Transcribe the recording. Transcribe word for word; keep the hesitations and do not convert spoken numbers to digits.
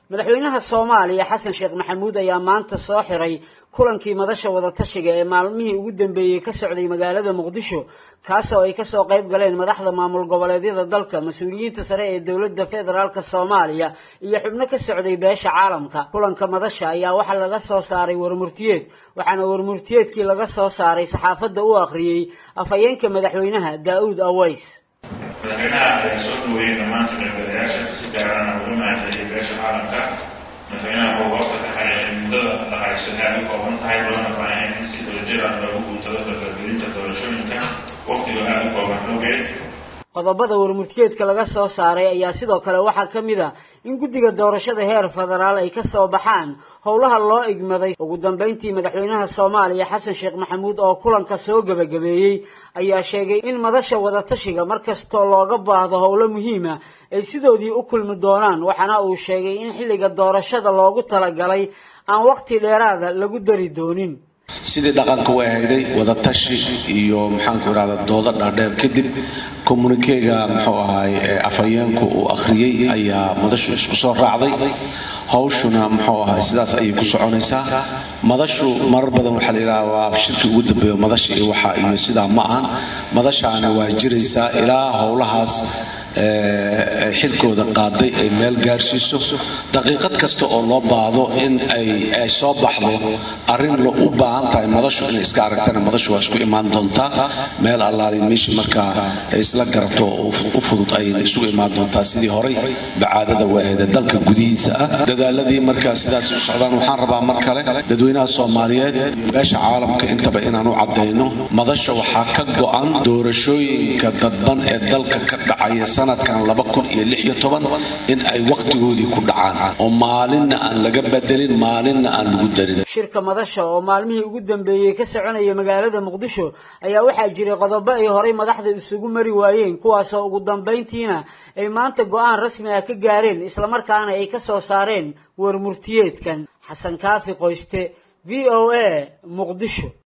madaxweynaha Soomaaliya Xasan Sheekh Maxamuud ayaa maanta soo xiray kulankii madasha wada tashiga ee maalmihii ugu dambeeyay ka socday magaalada Muqdisho kaas oo ay ka soo qayb galeen madaxda maamul goboleedyada dalka mas'uuliyiinta sare ee dawladda federaalka Soomaaliya iyo xubno ka socday beesha caalamka kulanka madasha ayaa waxa laga soo saaray warmurtiyeed waxaana warmurtiyeedkii laga soo saaray saxaafadda u akhriyay afhayeenka madaxweynaha Daawud Aways madaxweynaha ay soo dhaweeyeen dhammaan qaybgalayaasha si gaarana ugu mahadceliyay beesha caalamka madaxweynaha oo hoosta ka xariiqay muddada dhaqaysanaha ay u kooban tahay loona baahan in si wadajir ah loogu guuntado dardargelinta doorashooyinka waqtiga aad u kooban awgeed qodobada warmurtiyeedka laga soo saaray ayaa sidoo kale waxaa ka mid ah in guddiga doorashada heer federaal ay ka soo baxaan howlaha loo igmaday ugu dambeyntii madaxweynaha Soomaaliya Xasan Sheekh Maxamuud oo kulanka soo gabagabeeyay ayaa sheegay in madasha wada tashiga markasta looga baahdo howlo muhiim ah ay sidoodii u kulmi doonaan waxaana uu sheegay in xilliga doorashada loogu talagalay aan waqti dheeraad lagu dari doonin sidii dhaqanka u ahayday wada tashi iyo maxaan ku raadad dooda dhaadheer kadib communique-ga muxuu ahaay afhayeenku uu akhriyay ayaa madashu isku soo raacday hawshuna muxuu ahaay sidaas ayay ku soconaysaa madashu marar badan waxa la yiraahdaa waa shirki ugu dambeeyo madasha iyo waxa iyo sidaa ma ahan madashaana waa jiraysaa ilaa howlahaas ee xilkooda qaaday ay meel gaarsiiso daqiiqad kasta oo loo baahdo in ay ay soo baxdo arrin loo u baahan tahay madashu in iska aragtana madashu waa isku imaan doontaa meel allaali meesha marka ay isla garato u fudud ay isugu imaan doontaa sidii horay bacaadada waayada dalka gudihiisa ah dadaaladii marka sidaas u socdaan waxaan rabaa mar kale dadweynaha Soomaaliyeed beesha caalamka intaba inaan u cadeyno madasha waxa ka go'an doorashooyinka dadban ee dalka ka dhacaya sanadkan laba kun iyo lix iyo toban in ay waqtigoodii ku dhacaan oo maalinna aan laga bedelin maalinna aan lagu darin shirka madasha oo maalmihii ugu dambeeyay ka soconaya magaalada Muqdisho ayaa waxaa jiray qodobo ay horay madaxda isugu mari waayeen kuwaas oo ugu dambeyntiina ay maanta go'aan rasmi ah ka gaareen isla markaana ay ka soo saareen warmurtiyeedkan Xasan Kaafi Qoyste V O A Muqdisho.